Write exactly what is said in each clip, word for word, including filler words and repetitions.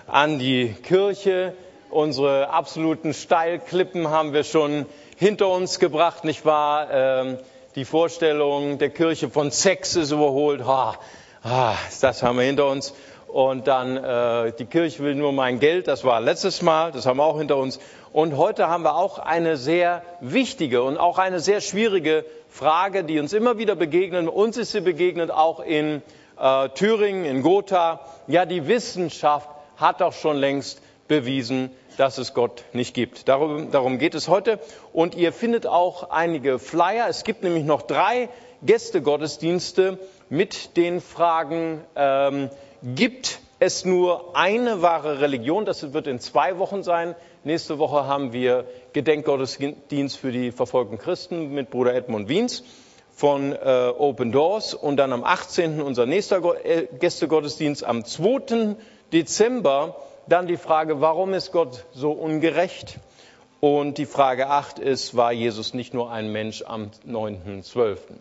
an die Kirche. Unsere absoluten Steilklippen haben wir schon hinter uns gebracht, nicht wahr? Ähm, die Vorstellung der Kirche von Sex ist überholt. Ah, ah, das haben wir hinter uns. Und dann, äh, die Kirche will nur mein Geld. Das war letztes Mal, das haben wir auch hinter uns. Und heute haben wir auch eine sehr wichtige und auch eine sehr schwierige Frage, die uns immer wieder begegnet. Uns ist sie begegnet auch in äh, Thüringen, in Gotha. Ja, die Wissenschaft hat doch schon längst bewiesen, dass es Gott nicht gibt. Darum, darum geht es heute. Und ihr findet auch einige Flyer. Es gibt nämlich noch drei Gästegottesdienste mit den Fragen, ähm, gibt es nur eine wahre Religion? Das wird in zwei Wochen sein. Nächste Woche haben wir Gedenkgottesdienst für die verfolgten Christen mit Bruder Edmund Wiens von äh, Open Doors. Und dann am achtzehnten unser nächster Go- äh, Gästegottesdienst. Am zweiten Dezember dann die Frage, warum ist Gott so ungerecht? Und die Frage acht ist, war Jesus nicht nur ein Mensch am neunten zwölften?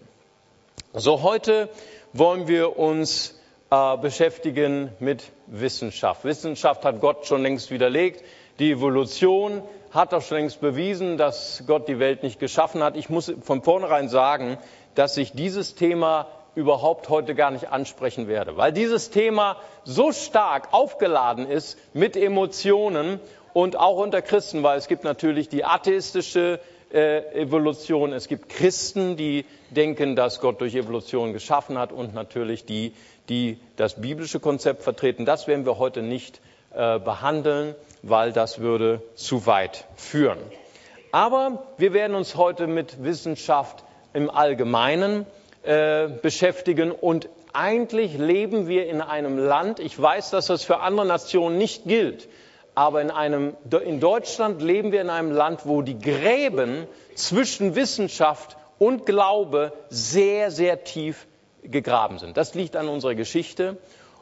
So, heute wollen wir uns äh, beschäftigen mit Wissenschaft. Wissenschaft hat Gott schon längst widerlegt. Die Evolution hat doch schon längst bewiesen, dass Gott die Welt nicht geschaffen hat. Ich muss von vornherein sagen, dass ich dieses Thema überhaupt heute gar nicht ansprechen werde, weil dieses Thema so stark aufgeladen ist mit Emotionen und auch unter Christen, weil es gibt natürlich die atheistische äh, Evolution, es gibt Christen, die denken, dass Gott durch Evolution geschaffen hat und natürlich die, die das biblische Konzept vertreten. Das werden wir heute nicht äh, behandeln, weil das würde zu weit führen. Aber wir werden uns heute mit Wissenschaft im Allgemeinen Äh, beschäftigen und eigentlich leben wir in einem Land, ich weiß, dass das für andere Nationen nicht gilt, aber in einem, in Deutschland leben wir in einem Land, wo die Gräben zwischen Wissenschaft und Glaube sehr, sehr tief gegraben sind. Das liegt an unserer Geschichte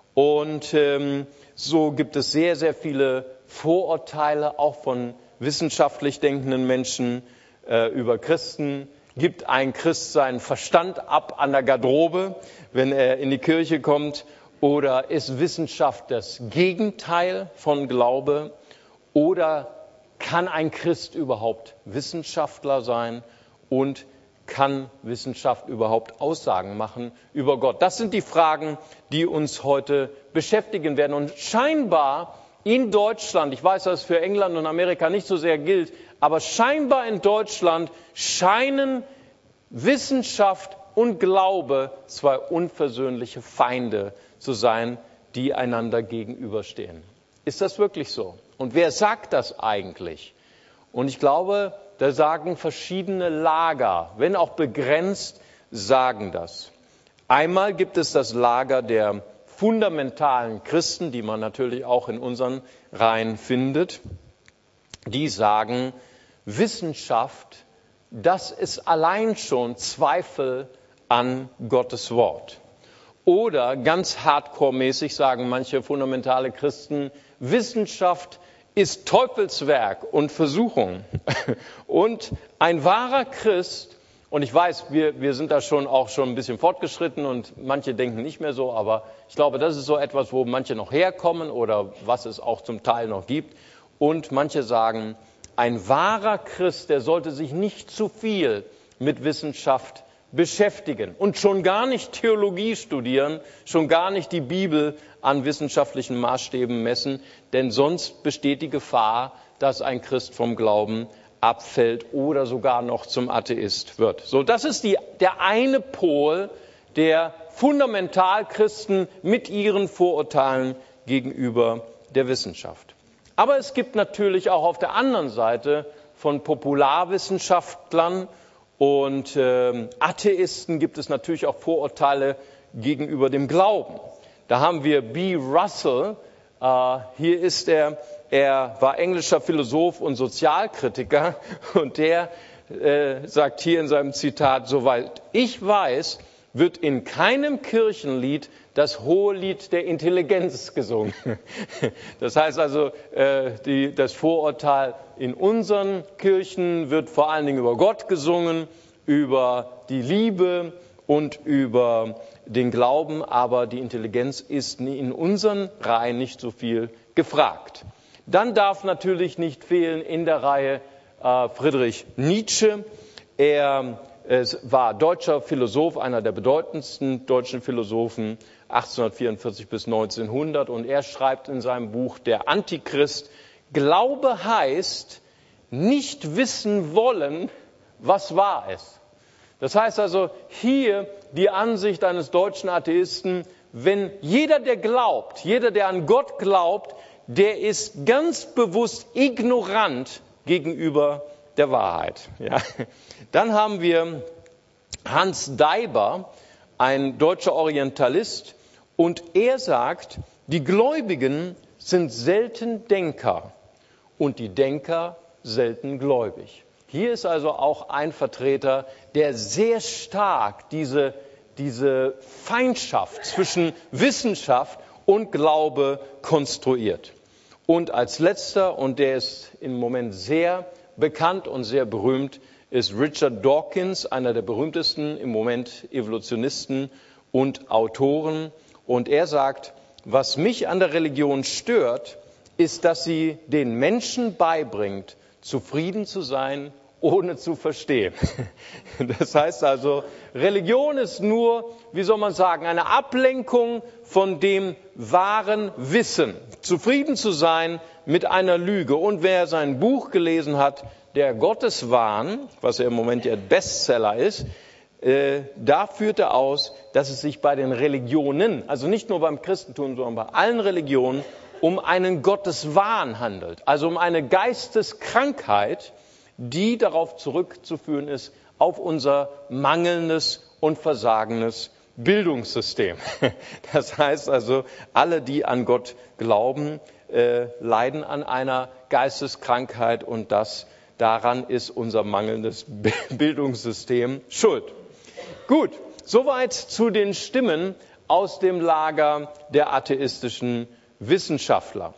und ähm, so gibt es sehr, sehr viele Vorurteile, auch von wissenschaftlich denkenden Menschen äh, über Christen. Gibt ein Christ seinen Verstand ab an der Garderobe, wenn er in die Kirche kommt? Oder ist Wissenschaft das Gegenteil von Glaube? Oder kann ein Christ überhaupt Wissenschaftler sein? Und kann Wissenschaft überhaupt Aussagen machen über Gott? Das sind die Fragen, die uns heute beschäftigen werden. Und scheinbar in Deutschland, ich weiß, dass es für England und Amerika nicht so sehr gilt, aber scheinbar in Deutschland scheinen Wissenschaft und Glaube zwei unversöhnliche Feinde zu sein, die einander gegenüberstehen. Ist das wirklich so? Und wer sagt das eigentlich? Und ich glaube, da sagen verschiedene Lager, wenn auch begrenzt, sagen das. Einmal gibt es das Lager der fundamentalen Christen, die man natürlich auch in unseren Reihen findet, die sagen, Wissenschaft, das ist allein schon Zweifel an Gottes Wort. Oder ganz hardcore-mäßig sagen manche fundamentale Christen, Wissenschaft ist Teufelswerk und Versuchung. Und ein wahrer Christ, und ich weiß, wir, wir sind da schon auch schon ein bisschen fortgeschritten und manche denken nicht mehr so, aber ich glaube, das ist so etwas, wo manche noch herkommen oder was es auch zum Teil noch gibt. Und manche sagen, ein wahrer Christ, der sollte sich nicht zu viel mit Wissenschaft beschäftigen und schon gar nicht Theologie studieren, schon gar nicht die Bibel an wissenschaftlichen Maßstäben messen, denn sonst besteht die Gefahr, dass ein Christ vom Glauben abfällt oder sogar noch zum Atheist wird. So, das ist die, der eine Pol der Fundamentalchristen mit ihren Vorurteilen gegenüber der Wissenschaft. Aber es gibt natürlich auch auf der anderen Seite von Popularwissenschaftlern und äh, Atheisten gibt es natürlich auch Vorurteile gegenüber dem Glauben. Da haben wir B. Russell, äh, hier ist er, er war englischer Philosoph und Sozialkritiker und der äh, sagt hier in seinem Zitat, soweit ich weiß, wird in keinem Kirchenlied das hohe Lied der Intelligenz gesungen. Das heißt also, äh, die, das Vorurteil in unseren Kirchen wird vor allen Dingen über Gott gesungen, über die Liebe und über den Glauben, aber die Intelligenz ist in unseren Reihen nicht so viel gefragt. Dann darf natürlich nicht fehlen in der Reihe äh, Friedrich Nietzsche. Er äh, war deutscher Philosoph, einer der bedeutendsten deutschen Philosophen, achtzehnhundertvierundvierzig bis neunzehnhundert. Und er schreibt in seinem Buch Der Antichrist, Glaube heißt, nicht wissen wollen, was wahr ist. Das heißt also hier die Ansicht eines deutschen Atheisten, wenn jeder, der glaubt, jeder, der an Gott glaubt, der ist ganz bewusst ignorant gegenüber der Wahrheit. Ja. Dann haben wir Hans Daiber, ein deutscher Orientalist, und er sagt, die Gläubigen sind selten Denker und die Denker selten gläubig. Hier ist also auch ein Vertreter, der sehr stark diese, diese Feindschaft zwischen Wissenschaft und Glaube konstruiert. Und als letzter, und der ist im Moment sehr bekannt und sehr berühmt, ist Richard Dawkins, einer der berühmtesten im Moment Evolutionisten und Autoren. Und er sagt, was mich an der Religion stört, ist, dass sie den Menschen beibringt, zufrieden zu sein, ohne zu verstehen. Das heißt also, Religion ist nur, wie soll man sagen, eine Ablenkung von dem wahren Wissen. Zufrieden zu sein mit einer Lüge. Und wer sein Buch gelesen hat, der Gotteswahn, was ja im Moment ja Bestseller ist, äh, da führt er aus, dass es sich bei den Religionen, also nicht nur beim Christentum, sondern bei allen Religionen, um einen Gotteswahn handelt. Also um eine Geisteskrankheit, die darauf zurückzuführen ist, auf unser mangelndes und versagendes Bildungssystem. Das heißt also, alle, die an Gott glauben, äh, leiden an einer Geisteskrankheit und das daran ist unser mangelndes Bildungssystem schuld. Gut, soweit zu den Stimmen aus dem Lager der atheistischen Wissenschaftler.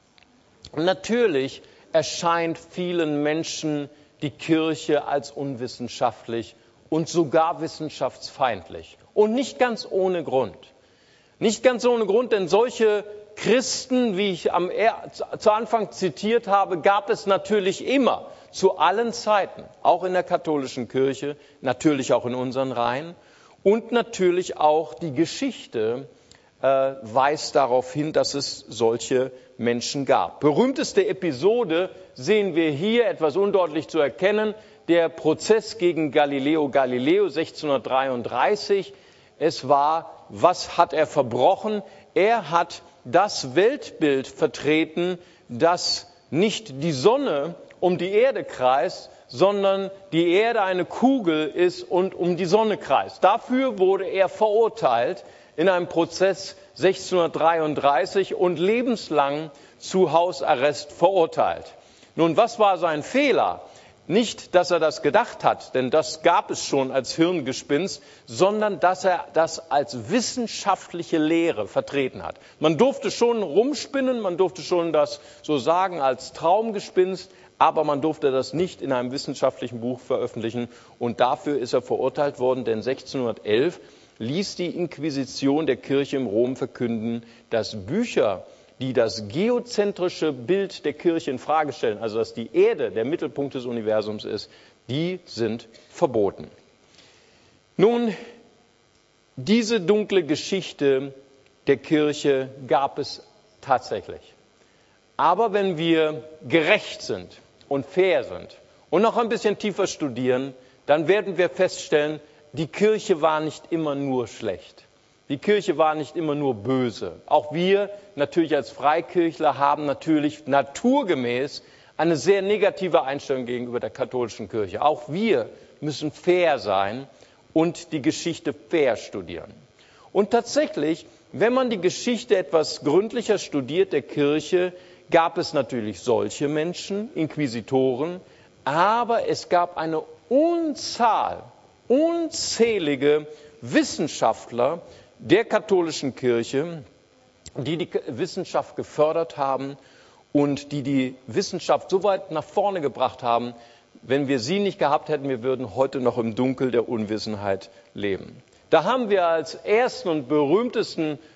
Und natürlich erscheint vielen Menschen die Kirche als unwissenschaftlich und sogar wissenschaftsfeindlich. Und nicht ganz ohne Grund. Nicht ganz ohne Grund, denn solche Christen, wie ich am zu Anfang zitiert habe, gab es natürlich immer, zu allen Zeiten, auch in der katholischen Kirche, natürlich auch in unseren Reihen. Und natürlich auch die Geschichte äh, weist darauf hin, dass es solche Menschen gab. Berühmteste Episode sehen wir hier, etwas undeutlich zu erkennen, der Prozess gegen Galileo Galilei sechzehnhundertdreiunddreißig. Es war, was hat er verbrochen? Er hat das Weltbild vertreten, dass nicht die Sonne um die Erde kreist, sondern die Erde eine Kugel ist und um die Sonne kreist. Dafür wurde er verurteilt in einem Prozess sechzehnhundertdreiunddreißig und lebenslang zu Hausarrest verurteilt. Nun, was war sein Fehler? Nicht, dass er das gedacht hat, denn das gab es schon als Hirngespinst, sondern dass er das als wissenschaftliche Lehre vertreten hat. Man durfte schon rumspinnen, man durfte schon das so sagen als Traumgespinst, aber man durfte das nicht in einem wissenschaftlichen Buch veröffentlichen und dafür ist er verurteilt worden, denn sechzehnhundertelf ließ die Inquisition der Kirche in Rom verkünden, dass Bücher, die das geozentrische Bild der Kirche in Frage stellen, also dass die Erde der Mittelpunkt des Universums ist, die sind verboten. Nun, diese dunkle Geschichte der Kirche gab es tatsächlich. Aber wenn wir gerecht sind und fair sind und noch ein bisschen tiefer studieren, dann werden wir feststellen, die Kirche war nicht immer nur schlecht. Die Kirche war nicht immer nur böse. Auch wir, natürlich als Freikirchler, haben natürlich naturgemäß eine sehr negative Einstellung gegenüber der katholischen Kirche. Auch wir müssen fair sein und die Geschichte fair studieren. Und tatsächlich, wenn man die Geschichte etwas gründlicher studiert der Kirche, gab es natürlich solche Menschen, Inquisitoren, aber es gab eine Unzahl, unzählige Wissenschaftler der katholischen Kirche, die die Wissenschaft gefördert haben und die die Wissenschaft so weit nach vorne gebracht haben, wenn wir sie nicht gehabt hätten, wir würden heute noch im Dunkel der Unwissenheit leben. Da haben wir als ersten und berühmtesten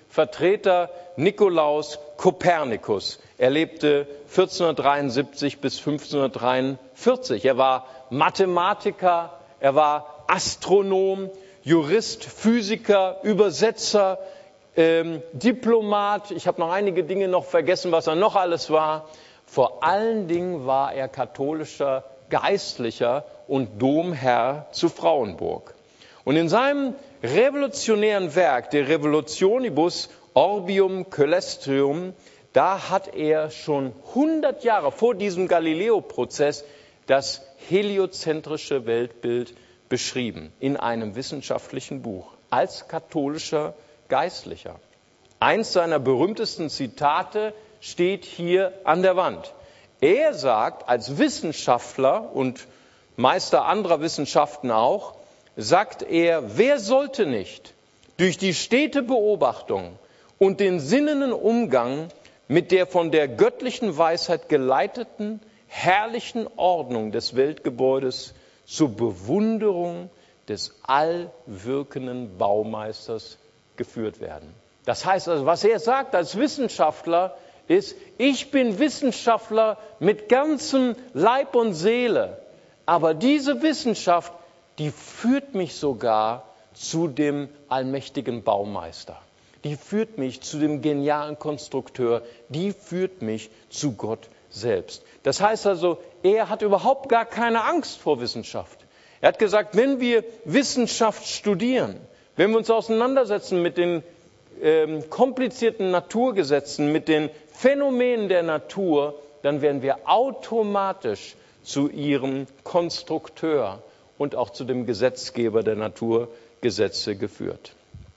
Vertreter Nikolaus Kopernikus. Er lebte vierzehnhundertdreiundsiebzig bis fünfzehnhundertdreiundvierzig. Er war Mathematiker, er war Astronom, Jurist, Physiker, Übersetzer, ähm, Diplomat. Ich habe noch einige Dinge noch vergessen, was er noch alles war. Vor allen Dingen war er katholischer Geistlicher und Domherr zu Frauenburg. Und in seinem revolutionären Werk, der Revolutionibus Orbium Coelestium, da hat er schon hundert Jahre vor diesem Galileo-Prozess das heliozentrische Weltbild beschrieben, in einem wissenschaftlichen Buch, als katholischer Geistlicher. Eins seiner berühmtesten Zitate steht hier an der Wand. Er sagt, als Wissenschaftler und Meister anderer Wissenschaften auch, sagt er, wer sollte nicht durch die stete Beobachtung und den sinnenden Umgang mit der von der göttlichen Weisheit geleiteten, herrlichen Ordnung des Weltgebäudes zur Bewunderung des allwirkenden Baumeisters geführt werden. Das heißt also, was er sagt als Wissenschaftler ist, ich bin Wissenschaftler mit ganzem Leib und Seele, aber diese Wissenschaft, die führt mich sogar zu dem allmächtigen Baumeister. Die führt mich zu dem genialen Konstrukteur. Die führt mich zu Gott selbst. Das heißt also, er hat überhaupt gar keine Angst vor Wissenschaft. Er hat gesagt, wenn wir Wissenschaft studieren, wenn wir uns auseinandersetzen mit den ähm, komplizierten Naturgesetzen, mit den Phänomenen der Natur, dann werden wir automatisch zu ihrem Konstrukteur und auch zu dem Gesetzgeber der Naturgesetze geführt.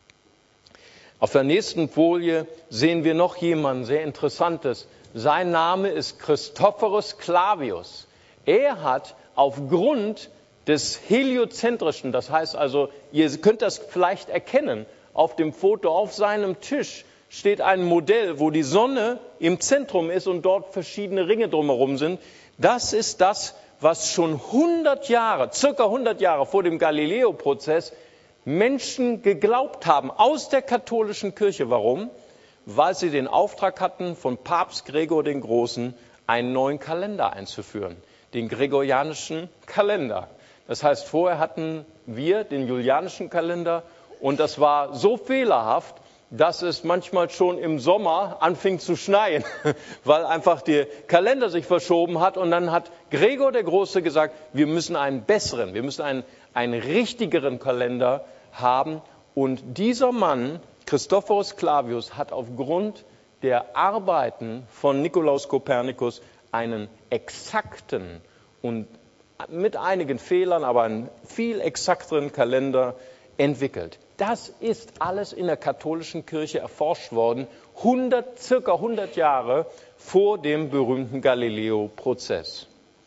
Auf der nächsten Folie sehen wir noch jemanden, sehr Interessantes. Sein Name ist Christophorus Clavius. Er hat aufgrund des heliozentrischen, das heißt also, ihr könnt das vielleicht erkennen, auf dem Foto auf seinem Tisch steht ein Modell, wo die Sonne im Zentrum ist und dort verschiedene Ringe drumherum sind. Das ist das, was schon hundert Jahre, circa hundert Jahre vor dem Galileo-Prozess Menschen geglaubt haben aus der katholischen Kirche. Warum? Weil sie den Auftrag hatten, von Papst Gregor den Großen einen neuen Kalender einzuführen, den gregorianischen Kalender. Das heißt, vorher hatten wir den julianischen Kalender und das war so fehlerhaft, dass es manchmal schon im Sommer anfing zu schneien, weil einfach der Kalender sich verschoben hat. Und dann hat Gregor der Große gesagt, wir müssen einen besseren, wir müssen einen, einen richtigeren Kalender haben. Und dieser Mann, Christophorus Clavius, hat aufgrund der Arbeiten von Nikolaus Kopernikus einen exakten und mit einigen Fehlern, aber einen viel exakteren Kalender entwickelt. Das ist alles in der katholischen Kirche erforscht worden, hundert, circa hundert Jahre vor dem berühmten Galileo-Prozess.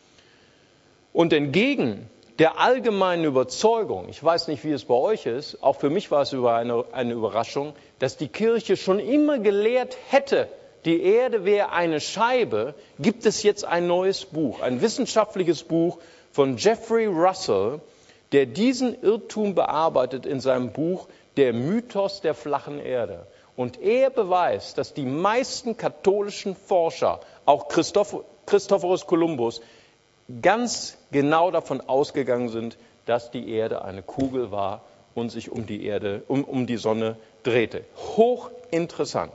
Und entgegen der allgemeinen Überzeugung, ich weiß nicht, wie es bei euch ist, auch für mich war es eine, eine Überraschung, dass die Kirche schon immer gelehrt hätte, die Erde wäre eine Scheibe, gibt es jetzt ein neues Buch, ein wissenschaftliches Buch von Jeffrey Russell, der diesen Irrtum bearbeitet in seinem Buch Der Mythos der flachen Erde. Und er beweist, dass die meisten katholischen Forscher, auch Christoph, Christophorus Kolumbus, ganz genau davon ausgegangen sind, dass die Erde eine Kugel war und sich um die Erde, um, um die Sonne drehte. Hochinteressant.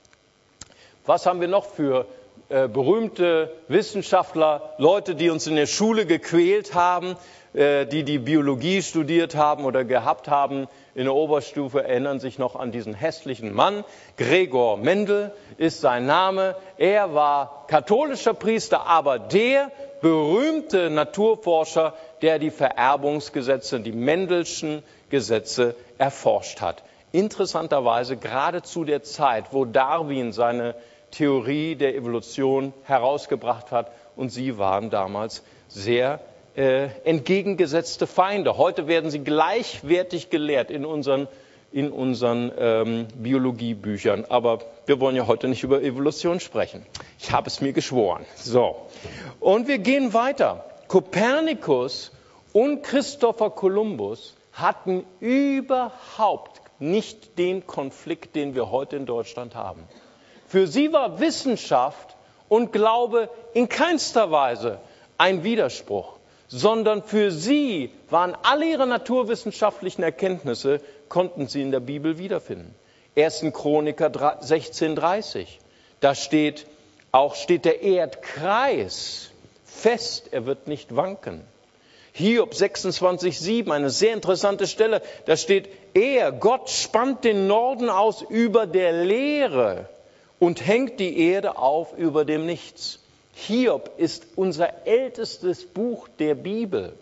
Was haben wir noch für äh, berühmte Wissenschaftler, Leute, die uns in der Schule gequält haben, die die Biologie studiert haben oder gehabt haben in der Oberstufe, erinnern sich noch an diesen hässlichen Mann. Gregor Mendel ist sein Name. Er war katholischer Priester, aber der berühmte Naturforscher, der die Vererbungsgesetze, die Mendelschen Gesetze erforscht hat. Interessanterweise gerade zu der Zeit, wo Darwin seine Theorie der Evolution herausgebracht hat, und sie waren damals sehr Äh, entgegengesetzte Feinde. Heute werden sie gleichwertig gelehrt in unseren, in unseren ähm, Biologiebüchern. Aber wir wollen ja heute nicht über Evolution sprechen. Ich habe es mir geschworen. So. Und wir gehen weiter. Kopernikus und Christopher Columbus hatten überhaupt nicht den Konflikt, den wir heute in Deutschland haben. Für sie war Wissenschaft und Glaube in keinster Weise ein Widerspruch, sondern für sie waren alle ihre naturwissenschaftlichen Erkenntnisse, konnten sie in der Bibel wiederfinden. erster Chroniker sechzehn dreißig, da steht, auch steht der Erdkreis fest, er wird nicht wanken. Hiob sechsundzwanzig sieben, eine sehr interessante Stelle, da steht, er, Gott, spannt den Norden aus über der Leere und hängt die Erde auf über dem Nichts. Hiob ist unser ältestes Buch der Bibel,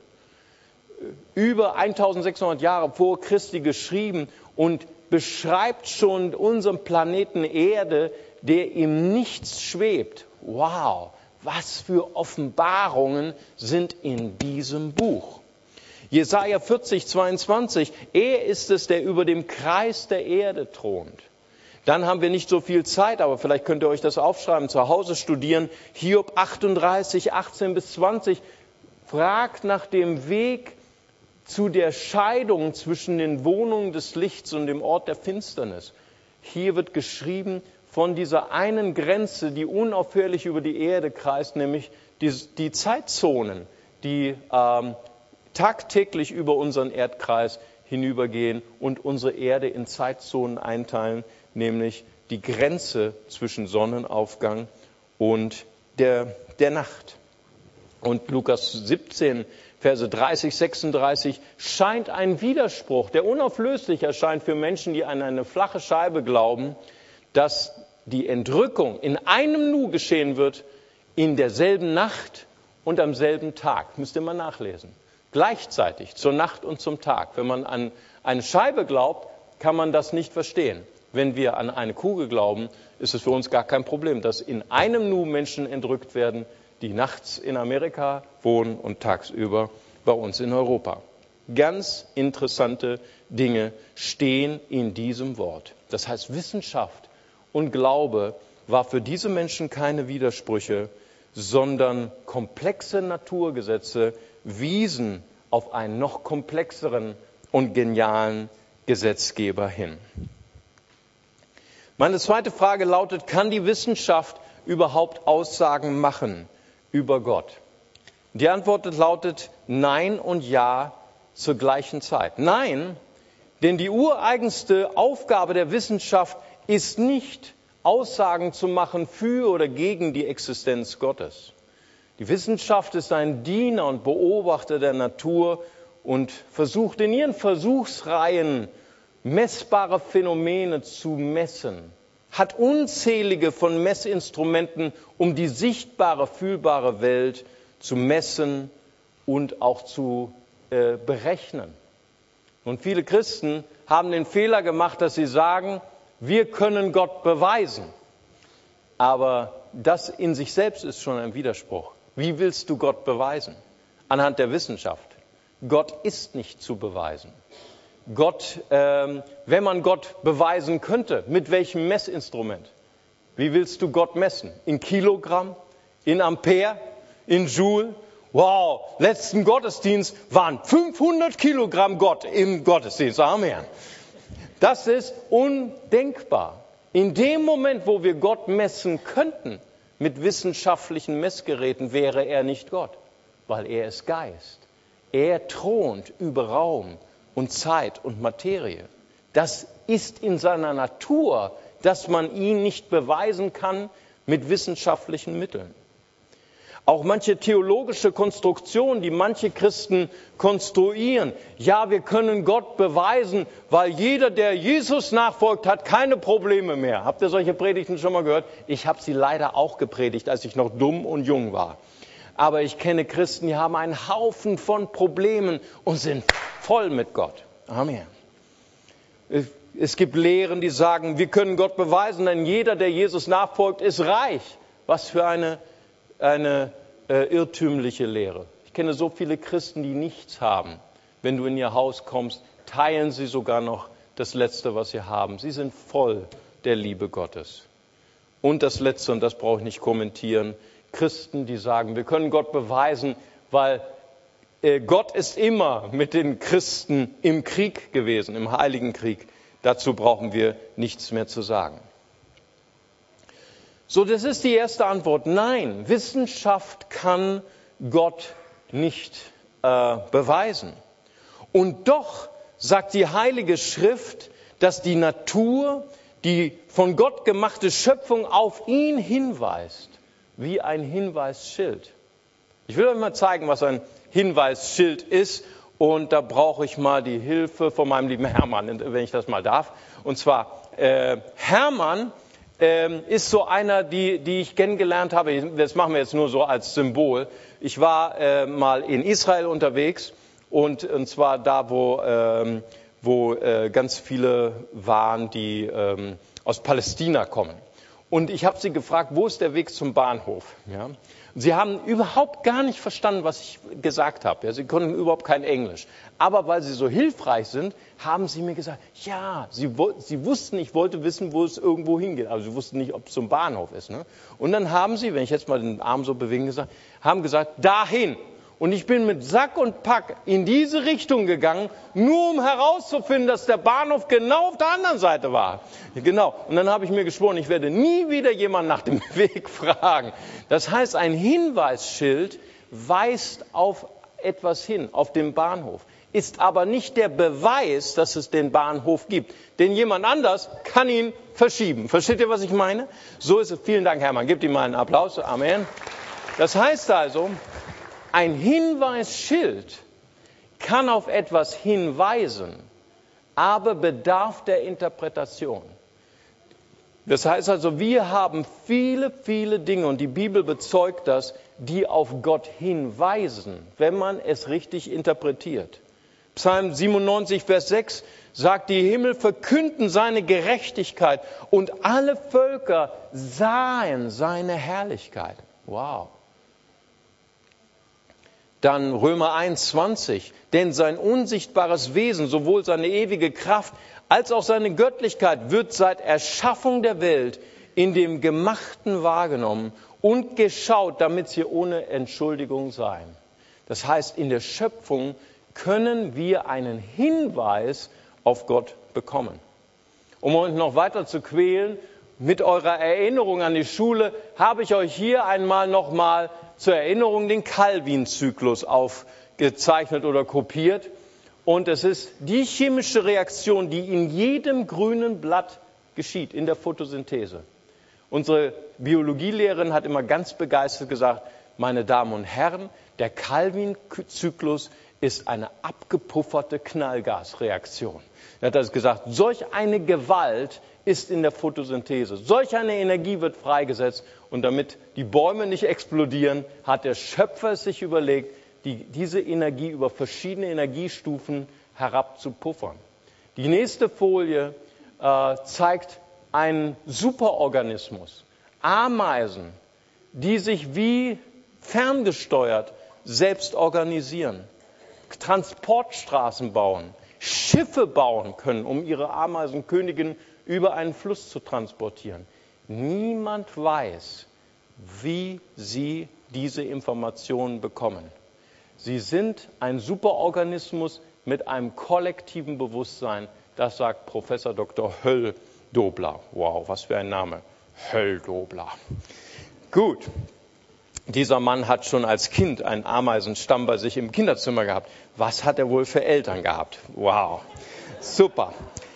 über eintausendsechshundert Jahre vor Christi geschrieben und beschreibt schon unseren Planeten Erde, der im Nichts schwebt. Wow, was für Offenbarungen sind in diesem Buch. Jesaja vierzig zweiundzwanzig, er ist es, der über dem Kreis der Erde thront. Dann haben wir nicht so viel Zeit, aber vielleicht könnt ihr euch das aufschreiben, zu Hause studieren. Hiob achtunddreißig, achtzehn bis zwanzig fragt nach dem Weg zu der Scheidung zwischen den Wohnungen des Lichts und dem Ort der Finsternis. Hier wird geschrieben von dieser einen Grenze, die unaufhörlich über die Erde kreist, nämlich die, die Zeitzonen, die ähm, tagtäglich über unseren Erdkreis hinübergehen und unsere Erde in Zeitzonen einteilen, nämlich die Grenze zwischen Sonnenaufgang und der, der Nacht. Und Lukas siebzehn, Verse dreißig, sechsunddreißig scheint ein Widerspruch, der unauflöslich erscheint für Menschen, die an eine flache Scheibe glauben, dass die Entrückung in einem Nu geschehen wird, in derselben Nacht und am selben Tag. Müsst ihr mal nachlesen. Gleichzeitig, zur Nacht und zum Tag. Wenn man an eine Scheibe glaubt, kann man das nicht verstehen. Wenn wir an eine Kugel glauben, ist es für uns gar kein Problem, dass in einem Nu Menschen entrückt werden, die nachts in Amerika wohnen und tagsüber bei uns in Europa. Ganz interessante Dinge stehen in diesem Wort. Das heißt, Wissenschaft und Glaube war für diese Menschen keine Widersprüche, sondern komplexe Naturgesetze wiesen auf einen noch komplexeren und genialen Gesetzgeber hin. Meine zweite Frage lautet, kann die Wissenschaft überhaupt Aussagen machen über Gott? Die Antwort lautet Nein und Ja zur gleichen Zeit. Nein, denn die ureigenste Aufgabe der Wissenschaft ist nicht, Aussagen zu machen für oder gegen die Existenz Gottes. Die Wissenschaft ist ein Diener und Beobachter der Natur und versucht in ihren Versuchsreihen messbare Phänomene zu messen, hat unzählige von Messinstrumenten, um die sichtbare, fühlbare Welt zu messen und auch zu äh, berechnen. Und viele Christen haben den Fehler gemacht, dass sie sagen, wir können Gott beweisen. Aber das in sich selbst ist schon ein Widerspruch. Wie willst du Gott beweisen? Anhand der Wissenschaft. Gott ist nicht zu beweisen. Gott, ähm, wenn man Gott beweisen könnte, mit welchem Messinstrument? Wie willst du Gott messen? In Kilogramm? In Ampere? In Joule? Wow, letzten Gottesdienst waren fünfhundert Kilogramm Gott im Gottesdienst. Amen. Das ist undenkbar. In dem Moment, wo wir Gott messen könnten, mit wissenschaftlichen Messgeräten, wäre er nicht Gott, weil er ist Geist. Er thront über Raum und Zeit und Materie. Das ist in seiner Natur, dass man ihn nicht beweisen kann mit wissenschaftlichen Mitteln. Auch manche theologische Konstruktionen, die manche Christen konstruieren. Ja, wir können Gott beweisen, weil jeder, der Jesus nachfolgt, hat keine Probleme mehr. Habt ihr solche Predigten schon mal gehört? Ich habe sie leider auch gepredigt, als ich noch dumm und jung war. Aber ich kenne Christen, die haben einen Haufen von Problemen und sind voll mit Gott. Amen. Es gibt Lehren, die sagen, wir können Gott beweisen, denn jeder, der Jesus nachfolgt, ist reich. Was für eine, eine äh, irrtümliche Lehre. Ich kenne so viele Christen, die nichts haben. Wenn du in ihr Haus kommst, teilen sie sogar noch das Letzte, was sie haben. Sie sind voll der Liebe Gottes. Und das Letzte, und das brauche ich nicht kommentieren, Christen, die sagen, wir können Gott beweisen, weil äh, Gott ist immer mit den Christen im Krieg gewesen, im Heiligen Krieg. Dazu brauchen wir nichts mehr zu sagen. So, das ist die erste Antwort. Nein, Wissenschaft kann Gott nicht äh, beweisen. Und doch sagt die Heilige Schrift, dass die Natur, die von Gott gemachte Schöpfung auf ihn hinweist, wie ein Hinweisschild. Ich will euch mal zeigen, was ein Hinweisschild ist. Und da brauche ich mal die Hilfe von meinem lieben Hermann, wenn ich das mal darf. Und zwar, äh, Hermann äh, ist so einer, die, die ich kennengelernt habe. Das machen wir jetzt nur so als Symbol. Ich war äh, mal in Israel unterwegs und, und zwar da, wo, ähm, wo äh, ganz viele waren, die ähm, aus Palästina kommen. Und ich habe sie gefragt, wo ist der Weg zum Bahnhof? Ja? Sie haben überhaupt gar nicht verstanden, was ich gesagt habe. Ja, sie konnten überhaupt kein Englisch. Aber weil sie so hilfreich sind, haben sie mir gesagt, ja, sie, sie wussten, ich wollte wissen, wo es irgendwo hingeht. Aber sie wussten nicht, ob es zum Bahnhof ist. Ne? Und dann haben sie, wenn ich jetzt mal den Arm so bewegen gesagt, haben gesagt, dahin. Und ich bin mit Sack und Pack in diese Richtung gegangen, nur um herauszufinden, dass der Bahnhof genau auf der anderen Seite war. Genau. Und dann habe ich mir geschworen, ich werde nie wieder jemanden nach dem Weg fragen. Das heißt, ein Hinweisschild weist auf etwas hin, auf den Bahnhof, ist aber nicht der Beweis, dass es den Bahnhof gibt. Denn jemand anders kann ihn verschieben. Versteht ihr, was ich meine? So ist es. Vielen Dank, Hermann. Gebt ihm mal einen Applaus. Amen. Das heißt also, ein Hinweisschild kann auf etwas hinweisen, aber bedarf der Interpretation. Das heißt also, wir haben viele, viele Dinge, und die Bibel bezeugt das, die auf Gott hinweisen, wenn man es richtig interpretiert. Psalm siebenundneunzig, Vers sechs sagt, die Himmel verkünden seine Gerechtigkeit und alle Völker sahen seine Herrlichkeit. Wow. Dann Römer eins, zwanzig, denn sein unsichtbares Wesen, sowohl seine ewige Kraft als auch seine Göttlichkeit wird seit Erschaffung der Welt in dem Gemachten wahrgenommen und geschaut, damit sie ohne Entschuldigung seien. Das heißt, in der Schöpfung können wir einen Hinweis auf Gott bekommen. Um euch noch weiter zu quälen, mit eurer Erinnerung an die Schule habe ich euch hier einmal nochmal zur Erinnerung den Calvin-Zyklus aufgezeichnet oder kopiert. Und es ist die chemische Reaktion, die in jedem grünen Blatt geschieht, in der Photosynthese. Unsere Biologielehrerin hat immer ganz begeistert gesagt, meine Damen und Herren, der Calvin-Zyklus ist eine abgepufferte Knallgasreaktion. Er hat das gesagt, solch eine Gewalt ist in der Photosynthese. Solch eine Energie wird freigesetzt. Und damit die Bäume nicht explodieren, hat der Schöpfer es sich überlegt, die, diese Energie über verschiedene Energiestufen herabzupuffern. Die nächste Folie äh, zeigt einen Superorganismus. Ameisen, die sich wie ferngesteuert selbst organisieren. Transportstraßen bauen, Schiffe bauen können, um ihre Ameisenkönigin über einen Fluss zu transportieren. Niemand weiß, wie sie diese Informationen bekommen. Sie sind ein Superorganismus mit einem kollektiven Bewusstsein. Das sagt Professor Doktor Höll-Dobler. Wow, was für ein Name. Höll-Dobler. Gut. Dieser Mann hat schon als Kind einen Ameisenstamm bei sich im Kinderzimmer gehabt. Was hat er wohl für Eltern gehabt? Wow. Super.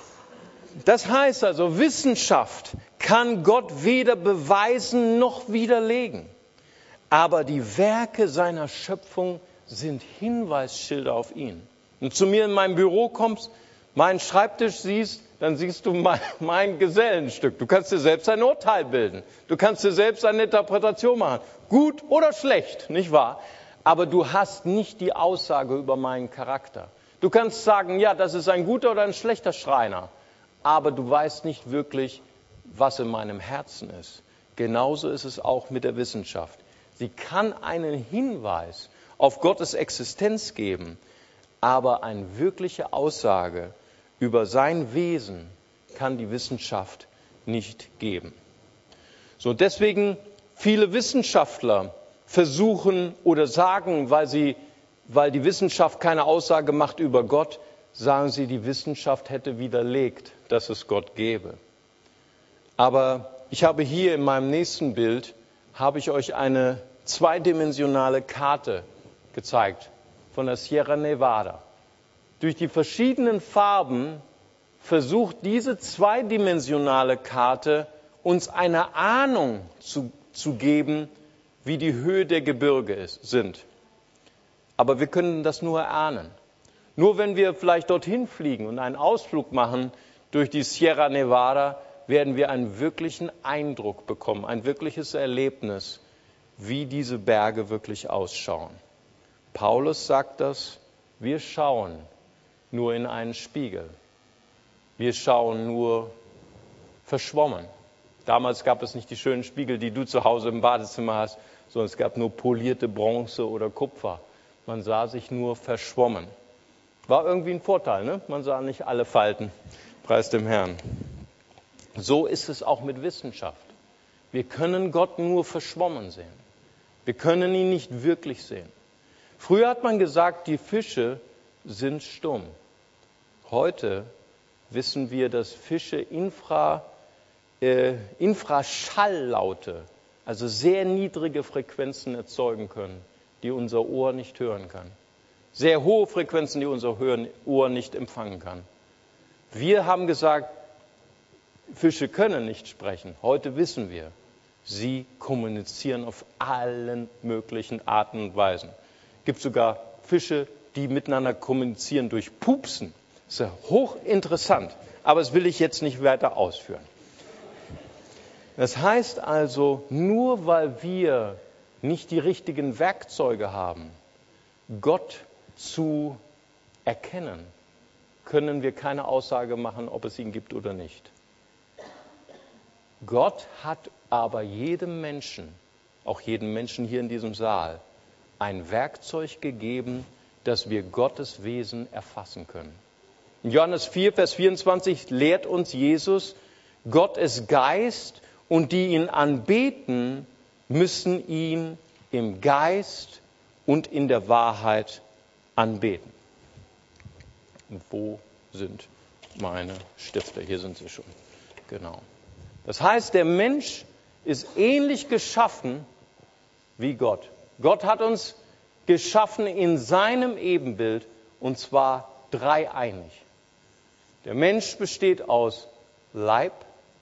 Das heißt also, Wissenschaft kann Gott weder beweisen noch widerlegen. Aber die Werke seiner Schöpfung sind Hinweisschilder auf ihn. Wenn du zu mir in mein Büro kommst, meinen Schreibtisch siehst, dann siehst du mein, mein Gesellenstück. Du kannst dir selbst ein Urteil bilden. Du kannst dir selbst eine Interpretation machen. Gut oder schlecht, nicht wahr? Aber du hast nicht die Aussage über meinen Charakter. Du kannst sagen, ja, das ist ein guter oder ein schlechter Schreiner. Aber du weißt nicht wirklich, was in meinem Herzen ist. Genauso ist es auch mit der Wissenschaft. Sie kann einen Hinweis auf Gottes Existenz geben, aber eine wirkliche Aussage über sein Wesen kann die Wissenschaft nicht geben. So, deswegen viele Wissenschaftler versuchen oder sagen, weil sie, weil die Wissenschaft keine Aussage macht über Gott, sagen sie, die Wissenschaft hätte widerlegt, dass es Gott gäbe. Aber ich habe hier in meinem nächsten Bild, habe ich euch eine zweidimensionale Karte gezeigt von der Sierra Nevada. Durch die verschiedenen Farben versucht diese zweidimensionale Karte uns eine Ahnung zu, zu geben, wie die Höhe der Gebirge ist, sind. Aber wir können das nur erahnen. Nur wenn wir vielleicht dorthin fliegen und einen Ausflug machen durch die Sierra Nevada, werden wir einen wirklichen Eindruck bekommen, ein wirkliches Erlebnis, wie diese Berge wirklich ausschauen. Paulus sagt das, wir schauen nur in einen Spiegel. Wir schauen nur verschwommen. Damals gab es nicht die schönen Spiegel, die du zu Hause im Badezimmer hast, sondern es gab nur polierte Bronze oder Kupfer. Man sah sich nur verschwommen. War irgendwie ein Vorteil, ne? Man sah nicht alle Falten. Preis dem Herrn. So ist es auch mit Wissenschaft. Wir können Gott nur verschwommen sehen. Wir können ihn nicht wirklich sehen. Früher hat man gesagt, die Fische sind stumm. Heute wissen wir, dass Fische Infra, äh, Infraschalllaute, also sehr niedrige Frequenzen erzeugen können, die unser Ohr nicht hören kann. Sehr hohe Frequenzen, die unser Ohr nicht empfangen kann. Wir haben gesagt, Fische können nicht sprechen. Heute wissen wir, sie kommunizieren auf allen möglichen Arten und Weisen. Es gibt sogar Fische, die miteinander kommunizieren durch Pupsen. Das ist ja hochinteressant, aber das will ich jetzt nicht weiter ausführen. Das heißt also, nur weil wir nicht die richtigen Werkzeuge haben, Gott zu erkennen, können wir keine Aussage machen, ob es ihn gibt oder nicht. Gott hat aber jedem Menschen, auch jedem Menschen hier in diesem Saal, ein Werkzeug gegeben, dass wir Gottes Wesen erfassen können. In Johannes vier, Vers vierundzwanzig lehrt uns Jesus, Gott ist Geist und die ihn anbeten, müssen ihn im Geist und in der Wahrheit anbeten. Und wo sind meine Stifte? Hier sind sie schon. Genau. Das heißt, der Mensch ist ähnlich geschaffen wie Gott. Gott hat uns geschaffen in seinem Ebenbild und zwar dreieinig. Der Mensch besteht aus Leib,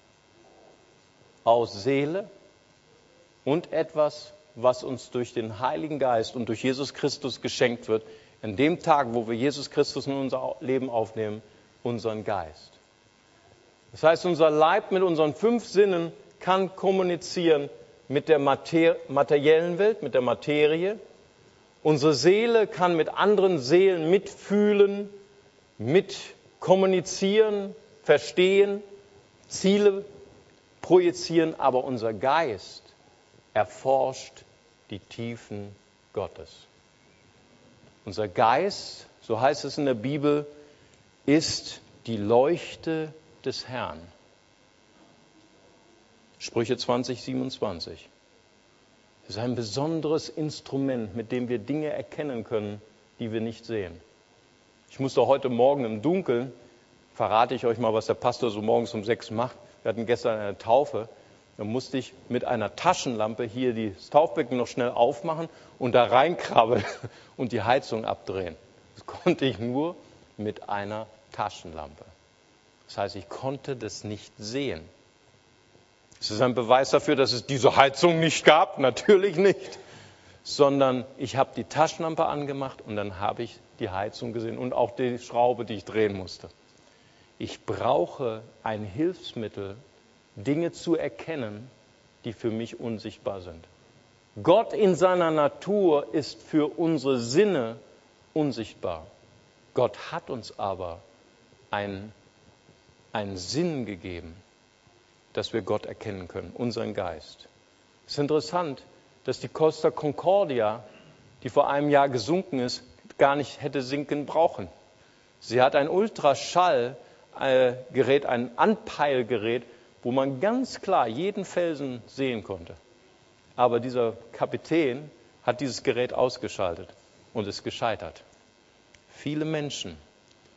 aus Seele und etwas, was uns durch den Heiligen Geist und durch Jesus Christus geschenkt wird, an dem Tag, wo wir Jesus Christus in unser Leben aufnehmen, unseren Geist. Das heißt, unser Leib mit unseren fünf Sinnen kann kommunizieren mit der Mater- materiellen Welt, mit der Materie. Unsere Seele kann mit anderen Seelen mitfühlen, mit kommunizieren, verstehen, Ziele projizieren, aber unser Geist erforscht die Tiefen Gottes. Unser Geist, so heißt es in der Bibel, ist die Leuchte des Herrn. Sprüche zwanzig, siebenundzwanzig. Es ist ein besonderes Instrument, mit dem wir Dinge erkennen können, die wir nicht sehen. Ich musste heute Morgen im Dunkeln, verrate ich euch mal, was der Pastor so morgens um sechs macht. Wir hatten gestern eine Taufe. Da musste ich mit einer Taschenlampe hier das Taufbecken noch schnell aufmachen und da reinkrabbeln und die Heizung abdrehen. Das konnte ich nur mit einer Taschenlampe. Das heißt, ich konnte das nicht sehen. Es ist ein Beweis dafür, dass es diese Heizung nicht gab. Natürlich nicht. Sondern ich habe die Taschenlampe angemacht und dann habe ich die Heizung gesehen und auch die Schraube, die ich drehen musste. Ich brauche ein Hilfsmittel, Dinge zu erkennen, die für mich unsichtbar sind. Gott in seiner Natur ist für unsere Sinne unsichtbar. Gott hat uns aber einen, einen Sinn gegeben, dass wir Gott erkennen können, unseren Geist. Es ist interessant, dass die Costa Concordia, die vor einem Jahr gesunken ist, gar nicht hätte sinken brauchen. Sie hat ein Ultraschallgerät, ein Anpeilgerät, wo man ganz klar jeden Felsen sehen konnte. Aber dieser Kapitän hat dieses Gerät ausgeschaltet und ist gescheitert. Viele Menschen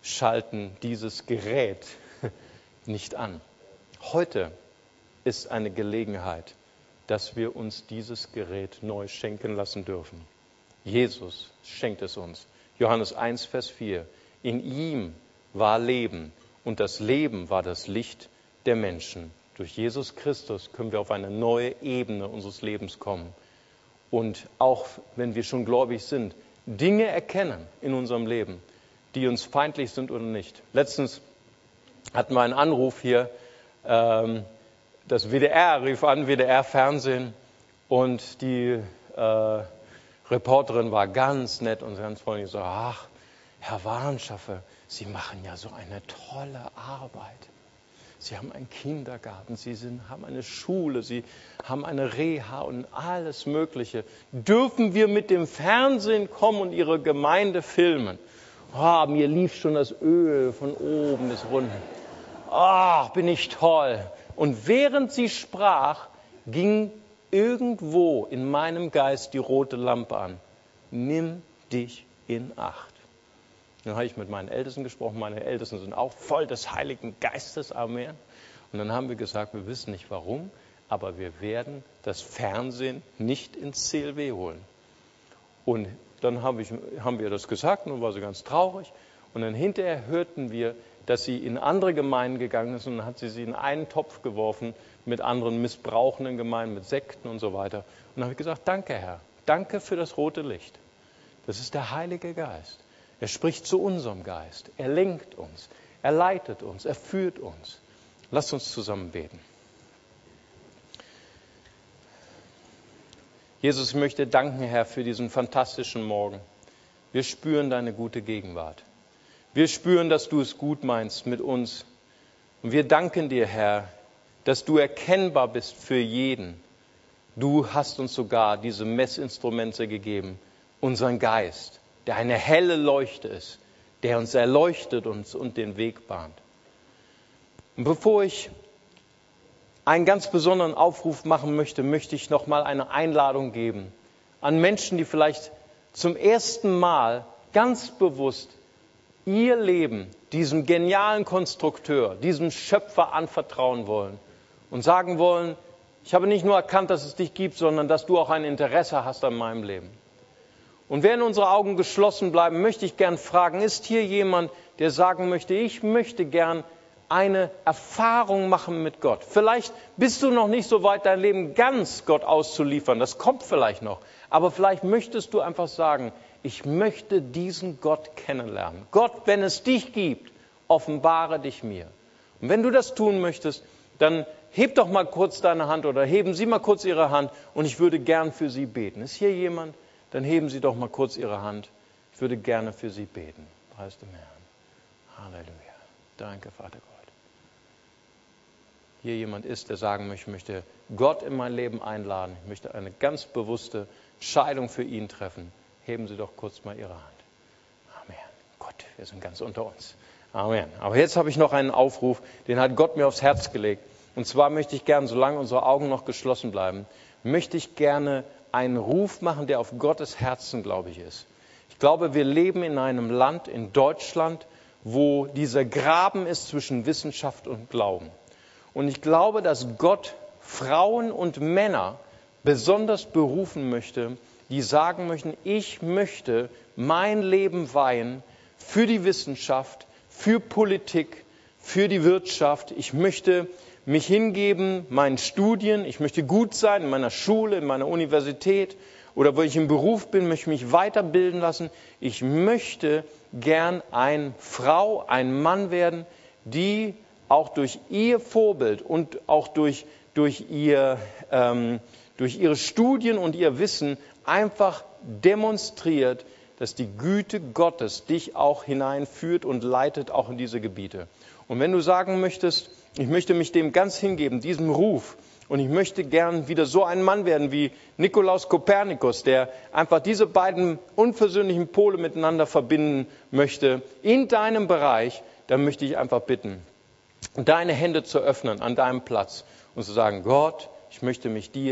schalten dieses Gerät nicht an. Heute ist eine Gelegenheit, dass wir uns dieses Gerät neu schenken lassen dürfen. Jesus schenkt es uns. Johannes eins, Vers vier. In ihm war Leben und das Leben war das Licht der Menschen. Durch Jesus Christus können wir auf eine neue Ebene unseres Lebens kommen. Und auch wenn wir schon gläubig sind, Dinge erkennen in unserem Leben, die uns feindlich sind oder nicht. Letztens hatten wir einen Anruf hier, ähm, das W D R rief an, W D R-Fernsehen, und die äh, Reporterin war ganz nett und ganz freundlich so, ach, Herr Warnschaffer, Sie machen ja so eine tolle Arbeit. Sie haben einen Kindergarten, Sie sind, haben eine Schule, Sie haben eine Reha und alles Mögliche. Dürfen wir mit dem Fernsehen kommen und Ihre Gemeinde filmen? Oh, mir lief schon das Öl von oben bis runter. Ah, oh, bin ich toll. Und während sie sprach, ging irgendwo in meinem Geist die rote Lampe an. Nimm dich in Acht. Dann habe ich mit meinen Ältesten gesprochen. Meine Ältesten sind auch voll des Heiligen Geistes. Amen. Und dann haben wir gesagt, wir wissen nicht warum, aber wir werden das Fernsehen nicht ins C L W holen. Und dann habe ich, haben wir das gesagt und dann war sie ganz traurig. Und dann hinterher hörten wir, dass sie in andere Gemeinden gegangen ist und dann hat sie sie in einen Topf geworfen mit anderen missbrauchenden Gemeinden, mit Sekten und so weiter. Und dann habe ich gesagt, danke Herr, danke für das rote Licht. Das ist der Heilige Geist. Er spricht zu unserem Geist, er lenkt uns, er leitet uns, er führt uns. Lasst uns zusammen beten. Jesus, ich möchte danken, Herr, für diesen fantastischen Morgen. Wir spüren deine gute Gegenwart. Wir spüren, dass du es gut meinst mit uns. Und wir danken dir, Herr, dass du erkennbar bist für jeden. Du hast uns sogar diese Messinstrumente gegeben, unseren Geist, der eine helle Leuchte ist, der uns erleuchtet uns und den Weg bahnt. Und bevor ich einen ganz besonderen Aufruf machen möchte, möchte ich noch mal eine Einladung geben an Menschen, die vielleicht zum ersten Mal ganz bewusst ihr Leben diesem genialen Konstrukteur, diesem Schöpfer anvertrauen wollen und sagen wollen, ich habe nicht nur erkannt, dass es dich gibt, sondern dass du auch ein Interesse hast an meinem Leben. Und während unsere Augen geschlossen bleiben, möchte ich gern fragen, ist hier jemand, der sagen möchte, ich möchte gern eine Erfahrung machen mit Gott. Vielleicht bist du noch nicht so weit, dein Leben ganz Gott auszuliefern. Das kommt vielleicht noch. Aber vielleicht möchtest du einfach sagen, ich möchte diesen Gott kennenlernen. Gott, wenn es dich gibt, offenbare dich mir. Und wenn du das tun möchtest, dann heb doch mal kurz deine Hand oder heben Sie mal kurz Ihre Hand und ich würde gern für Sie beten. Ist hier jemand? Dann heben Sie doch mal kurz Ihre Hand. Ich würde gerne für Sie beten. Preis dem Herrn. Halleluja. Danke, Vater Gott. Hier jemand ist, der sagen möchte, ich möchte Gott in mein Leben einladen. Ich möchte eine ganz bewusste Entscheidung für ihn treffen. Heben Sie doch kurz mal Ihre Hand. Amen. Gott, wir sind ganz unter uns. Amen. Aber jetzt habe ich noch einen Aufruf, den hat Gott mir aufs Herz gelegt. Und zwar möchte ich gerne, solange unsere Augen noch geschlossen bleiben, möchte ich gerne einen Ruf machen, der auf Gottes Herzen, glaube ich, ist. Ich glaube, wir leben in einem Land, in Deutschland, wo dieser Graben ist zwischen Wissenschaft und Glauben. Und ich glaube, dass Gott Frauen und Männer besonders berufen möchte, die sagen möchten, ich möchte mein Leben weihen für die Wissenschaft, für Politik, für die Wirtschaft. Ich möchte mich hingeben meinen Studien. Ich möchte gut sein in meiner Schule, in meiner Universität oder wo ich im Beruf bin, möchte mich weiterbilden lassen. Ich möchte gern eine Frau, ein Mann werden, die auch durch ihr Vorbild und auch durch, durch, ihr, ähm, durch ihre Studien und ihr Wissen einfach demonstriert, dass die Güte Gottes dich auch hineinführt und leitet auch in diese Gebiete. Und wenn du sagen möchtest, ich möchte mich dem ganz hingeben, diesem Ruf, und ich möchte gern wieder so ein Mann werden wie Nikolaus Kopernikus, der einfach diese beiden unversöhnlichen Pole miteinander verbinden möchte in deinem Bereich, dann möchte ich einfach bitten, deine Hände zu öffnen an deinem Platz und zu sagen, Gott, ich möchte mich dir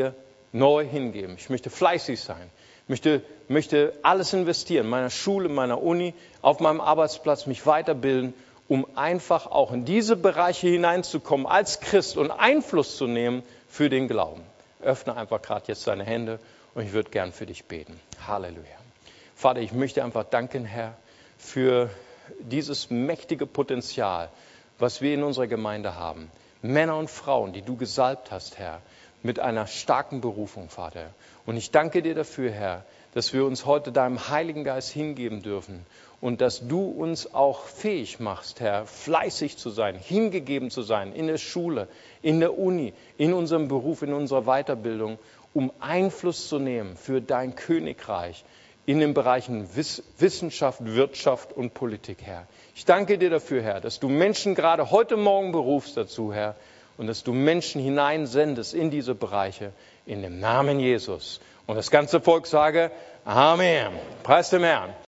neu hingeben. Ich möchte fleißig sein. Ich möchte, möchte alles investieren, in meiner Schule, in meiner Uni, auf meinem Arbeitsplatz, mich weiterbilden, um einfach auch in diese Bereiche hineinzukommen als Christ und Einfluss zu nehmen für den Glauben. Öffne einfach gerade jetzt deine Hände und ich würde gern für dich beten. Halleluja. Vater, ich möchte einfach danken, Herr, für dieses mächtige Potenzial, was wir in unserer Gemeinde haben. Männer und Frauen, die du gesalbt hast, Herr, mit einer starken Berufung, Vater. Und ich danke dir dafür, Herr, dass wir uns heute deinem Heiligen Geist hingeben dürfen und dass du uns auch fähig machst, Herr, fleißig zu sein, hingegeben zu sein in der Schule, in der Uni, in unserem Beruf, in unserer Weiterbildung, um Einfluss zu nehmen für dein Königreich in den Bereichen Wissenschaft, Wirtschaft und Politik, Herr. Ich danke dir dafür, Herr, dass du Menschen gerade heute Morgen berufst dazu, Herr, und dass du Menschen hineinsendest in diese Bereiche, in dem Namen Jesus. Und das ganze Volk sage, Amen. Preis dem Herrn.